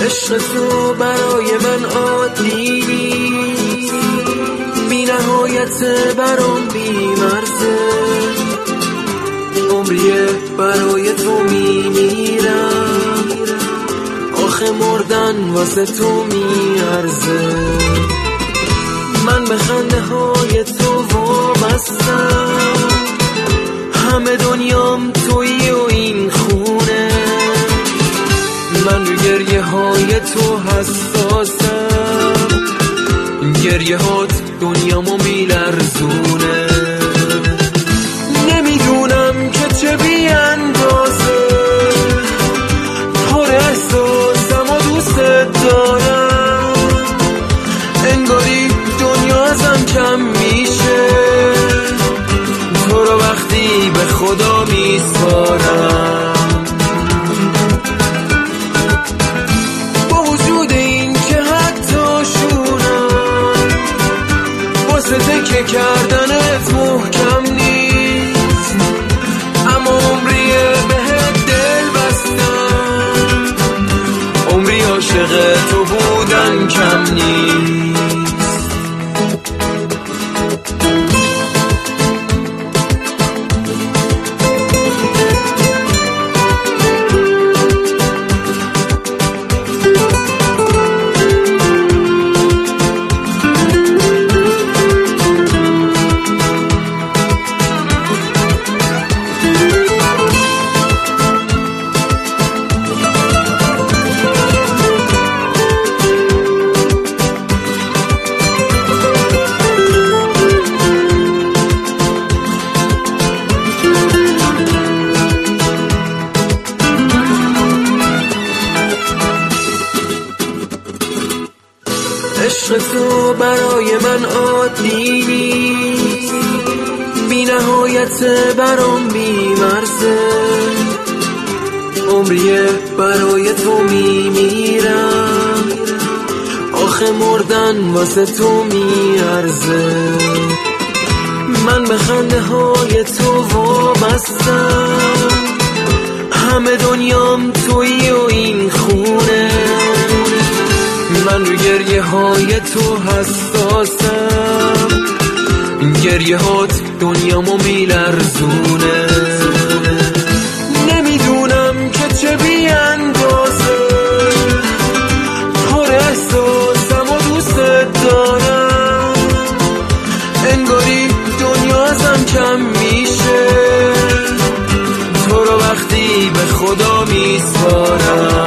عشق تو برای من عادی نیست، بی نهایت برام بی مرزه، عمریه برای تو میمیرم، آخه مردن واسه تو میارزه. من به خنده های تو وابستم، همه دنیام تویی و این خونه، من رو گریه های تو حساسم، گریه هات دنیامو میلرزونه. نمیدونم که چه بی اندازه پر احساسم و دوست دارم، انگاری دنیا ازم کم میشه، تو رو وقتی به خدا میسپارم. با وجود این که حتی شونم واسه تکه کردنت محکم نیست، اما عمریه بهت دل بستم، عمری عاشق تو بودن کم نیست. عشق تو برای من عادی نیست، بی نهایت برام بی مرزه، عمریه برای تو میمیرم، آخه مردن واسه تو میارزه. من به خنده های تو وابستم، همه دنیام تویی و این خونه، من رو گریه های تو حساسم، گریه هات دنیامو میلرزونه. نمیدونم که چه بی اندازه پر احساسم و دوست دارم، انگاری دنیا ازم کم میشه، تو رو وقتی به خدا میسپارم.